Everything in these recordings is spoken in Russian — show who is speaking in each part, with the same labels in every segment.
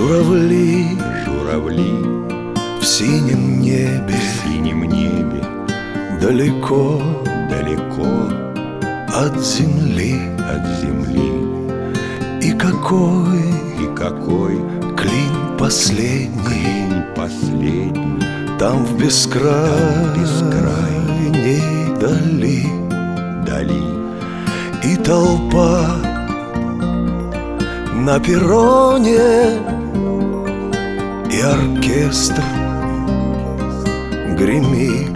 Speaker 1: Журавли,
Speaker 2: журавли
Speaker 1: в синем небе,
Speaker 2: в синем небе,
Speaker 1: далеко,
Speaker 2: далеко
Speaker 1: от земли. И какой клин последний, там в бескрайней дали. И толпа на перроне, и оркестр гремит.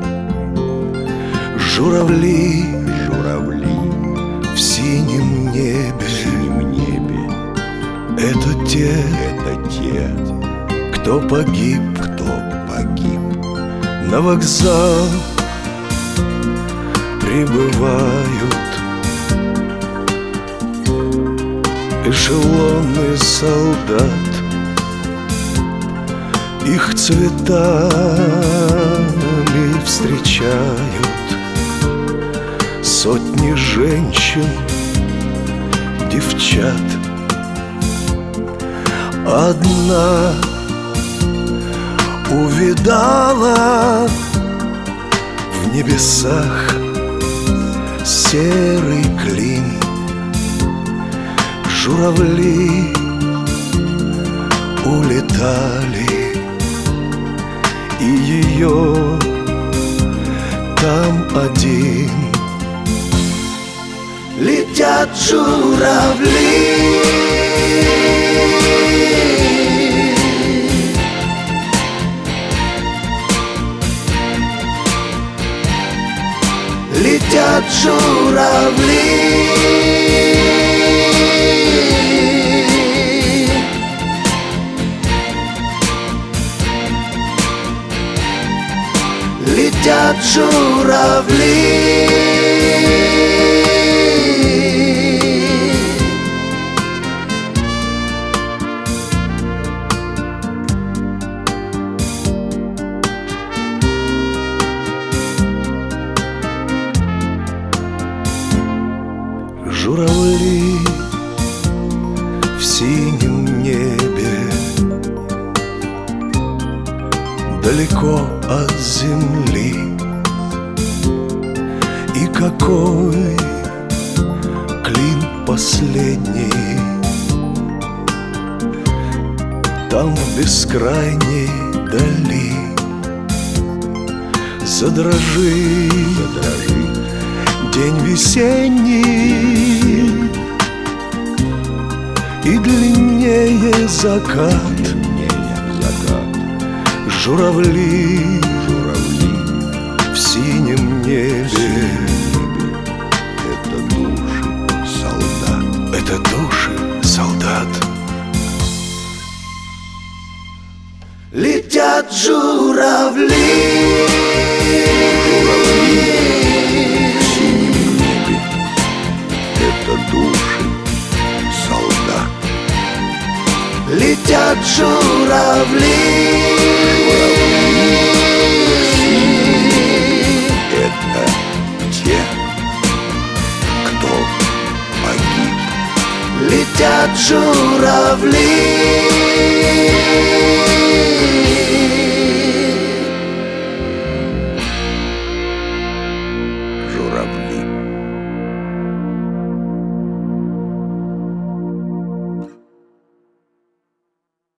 Speaker 1: Журавли,
Speaker 2: журавли
Speaker 1: в синем небе, это те, кто погиб, на вокзал прибывают эшелоны солдат. Их цветами встречают сотни женщин, девчат. Одна увидала в небесах серый клин. Журавли улетали, и ее там один. Летят журавли, летят журавли, летят журавли. Журавли в синем небе, далеко от земли. И какой клин последний, там в бескрайней дали. Задрожи, день весенний, и длиннее закат. Журавли, в синем небе,
Speaker 2: это души солдат.
Speaker 1: Это души солдат. Летят журавли,
Speaker 2: в синем небе, это души солдат.
Speaker 1: летят журавли,
Speaker 2: это те, кто погиб.
Speaker 1: летят журавли.